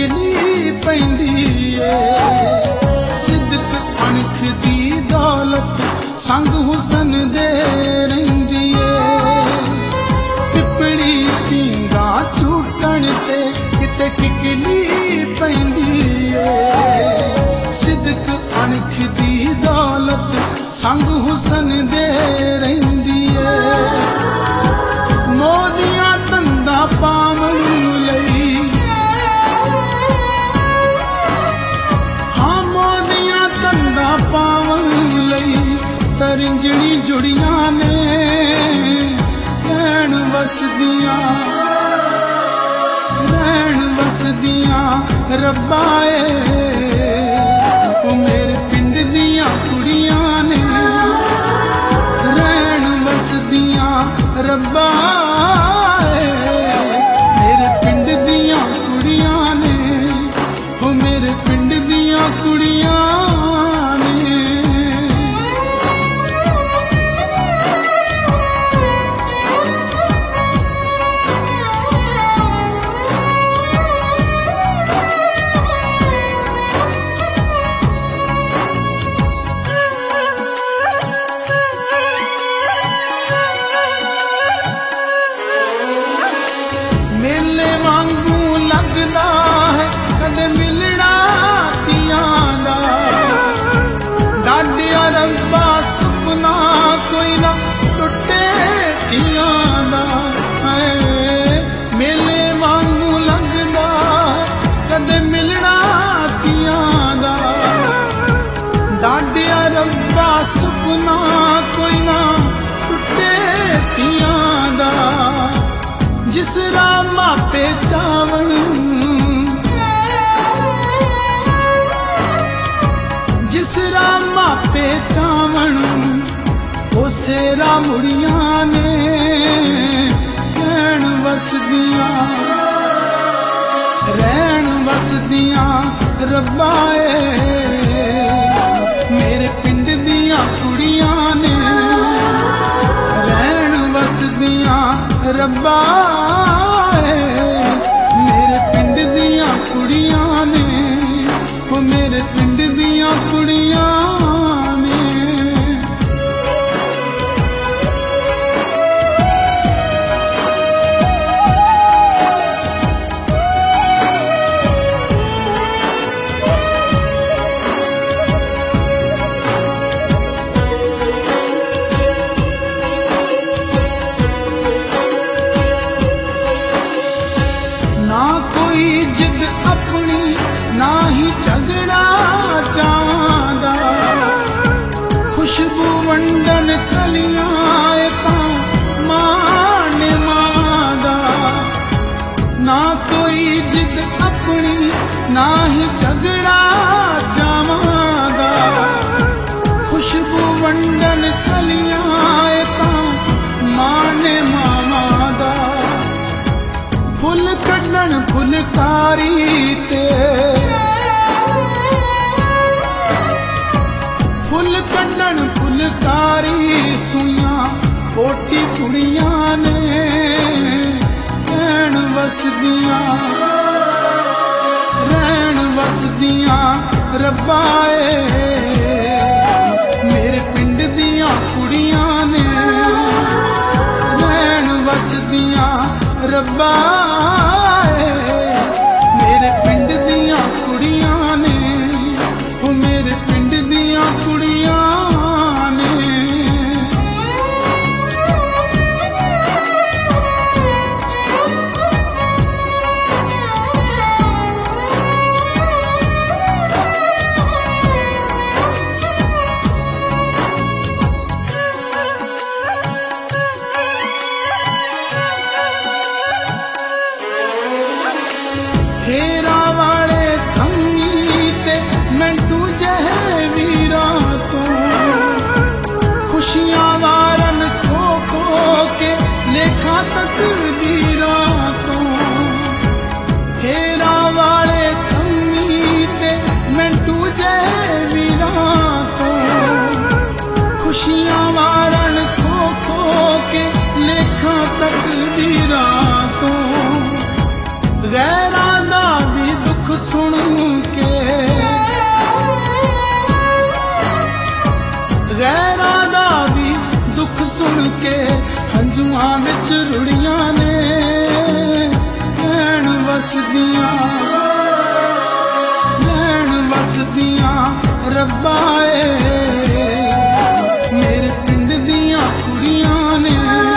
किकली पैंदी है। सिदक अणख दी दौलत संग हुसन दे रहिंदी है। पिपड़ी पींगा झूटण ते किते किकली पैंदी है। सिदक अणख दी दौलत संग हुसन दे रहिंदी है। मोदियां तंदा पावन लई, हाँ मोदियां तंदा पावन लई तरिंजणी जुड़ियां ने रैण वसदियां रब्बा ओ मेरे पिंड दियां कुड़ियां ने रैण वसदियां रब्बा मेरे पिंड दियां कुड़ियां ने ओ मेरे पिंड दियां कुड़ियां ने। मेले वांगू लगदा है कदे मिलना तियां दा। डाडिया रब्बा सुपना कोई ना टुटे तियां दा। मेले वांगू लगदा है कदे मिलना तियां दा। डाडिया रब्बा सुपना कोई ना टुटे तियां दा। जिस राम मापे चावण, जिस राम मापे चावण उसे रामुड़ियां ने रैण वसदियां रब्बा मेरे पिंड दियां कुड़ियां ने रैण वसदियां रब्बा मेरे पिंड दियां कुड़ियां ने ओ मेरे पिंड दियां कुड़ियां ने। ना कोई जिद अपनी ना ही झगड़ा चाहदा। खुशबू वंडन कलियां तां मां ने मां दा। ना कोई जिद अपनी ना ही झगड़ा चाहदा। खुशबू वंडन कलियां तां मां ने मां दा। फुल कड्डण फुलकारी ते फुल कड्डण फुलकारी सूइयां कोटी कुड़ियां ने रैण वसदियां रब्बा मेरे पिंड दियां कुड़ियां ने रैण वसदियां रब्बा मेरे पिंड दियां कुड़ियां ने ओ मेरे पिंड दियां कुड़ियां ने। ਹੰਝੂਆਂ ਵਿੱਚ ਰੁੜੀਆਂ ਨੇ ਨੈਣ ਵਸਦੀਆਂ ਰੱਬਾ ਏ ਮੇਰੇ ਪਿੰਡ ਦੀਆਂ ਕੁੜੀਆਂ ਨੇ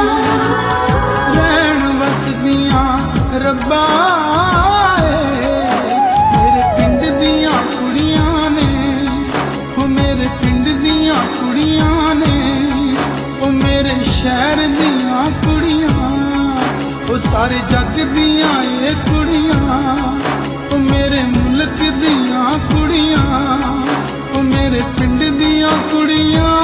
ਰਹਿਣ ਵਸਦੀਆਂ ਰੱਬਾ ਏ ਮੇਰੇ ਪਿੰਡ ਦੀਆਂ ਕੁੜੀਆਂ ਨੇ ਉਹ ਮੇਰੇ ਪਿੰਡ ਦੀਆਂ ਕੁੜੀਆਂ ਨੇ ਉਹ ਮੇਰੇ ਸ਼ਹਿਰ ਦੀਆਂ ਕੁੜੀਆਂ ਉਹ ਸਾਰੇ ਜੱਗ ਦੀਆਂ ਇਹ ਕੁੜੀਆਂ ਉਹ ਮੇਰੇ ਮੁਲਕ ਦੀਆਂ ਕੁੜੀਆਂ ਉਹ ਮੇਰੇ ਪਿੰਡ ਦੀਆਂ ਕੁੜੀਆਂ